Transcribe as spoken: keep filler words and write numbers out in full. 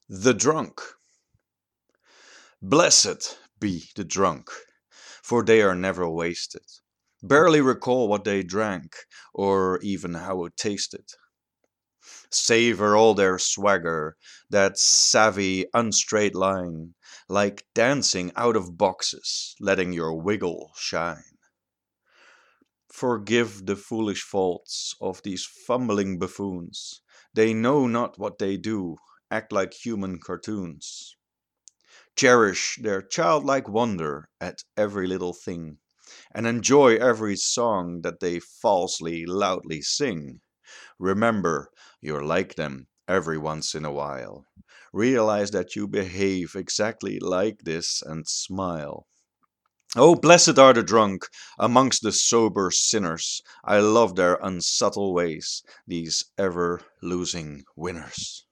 The drunk. Blessed be the drunk, for they are never wasted, barely recall what they drank, or even how it tasted. Savor all their swagger, that savvy, unstraight line, like dancing out of boxes, letting your wiggle shine. Forgive the foolish faults of these fumbling buffoons. They know not what they do, act like human cartoons. Cherish their childlike wonder at every little thing, and enjoy every song that they falsely loudly sing. Remember, you're like them every once in a while. Realize that you behave exactly like this and smile. Oh, blessed are the drunk amongst the sober sinners. I love their unsubtle ways, these ever losing winners.